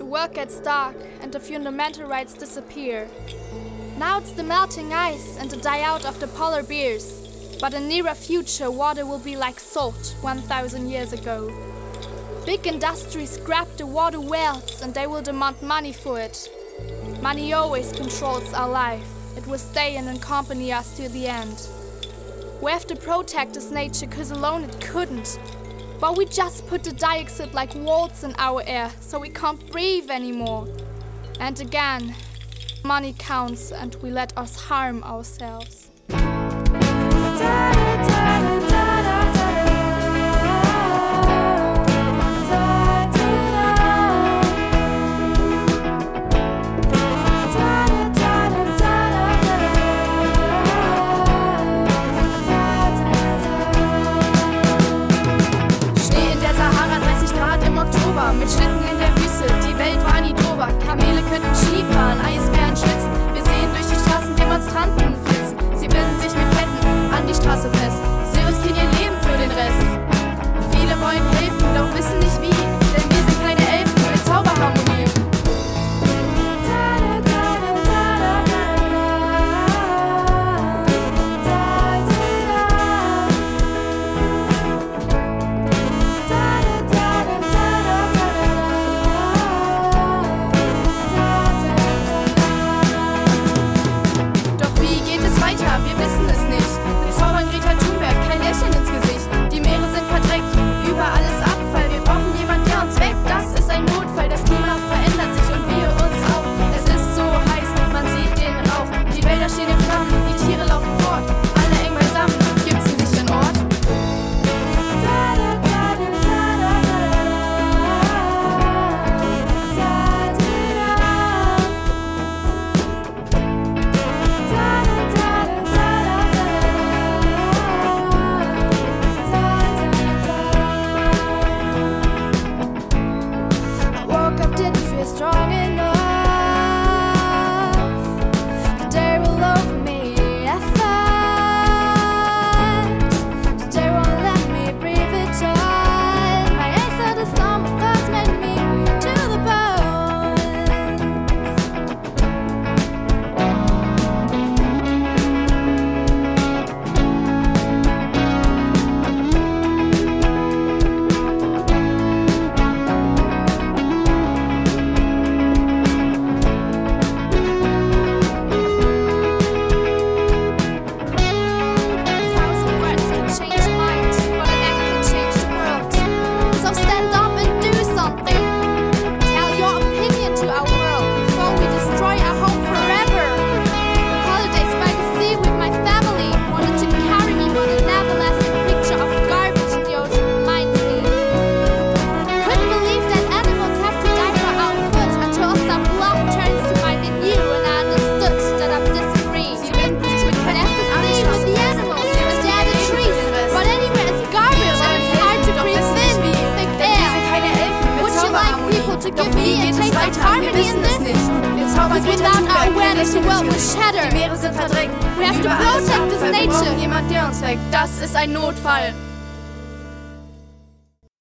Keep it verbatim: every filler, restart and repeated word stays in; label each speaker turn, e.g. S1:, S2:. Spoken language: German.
S1: The world gets dark and the fundamental rights disappear. Now it's the melting ice and the die out of the polar bears. But in nearer future, water will be like salt one thousand years ago. Big industries grab the water wealth and they will demand money for it. Money always controls our life. It will stay and accompany us to the end. We have to protect this nature cause alone it couldn't. But we just put the dioxide like walls in our air so we can't breathe anymore. And again, money counts and we let us harm ourselves.
S2: Mit Schlitten in der Wüste, die Welt war nie dober. Kamele könnten Skifahren, Eisbären schwitzen. Wir sehen durch die Straßen Demonstranten flitzen. Sie binden sich mit Ketten an die Straße fest. Sie riskieren ihr Leben für den Rest. Viele wollen helfen, doch wissen nicht wie. Denn wir sind keine Elfen mit Zauberharmonie. Wir wissen es nicht. Wir zaubern Greta Thunberg kein Lächeln ins Gesicht. Die Meere sind verdreckt, überall ist Abfall. Wir brauchen jemanden, der uns weckt. Das ist ein Notfall, das Klima verändert sich und wir uns auch. Es ist so heiß, man sieht den Rauch. Die Wälder stehen in Flammen, die Tiere laufen fort. Alle eng beisammen, gibt's einen sicheren Ort? Strong enough, the day will over me. I find the day won't let me breathe it all. My eyes are the storm, thoughts made me to the Doch wie geht es weiter? Wir wissen es nicht. Wir zaubern Greta Thunberg, kein Lächeln ins Gesicht. Die Meere sind verdreckt,
S1: We have to
S2: überall ist
S1: protect this
S2: Abfall. Wir
S1: nature.
S2: brauchen jemanden, der uns weckt. Das ist ein Notfall.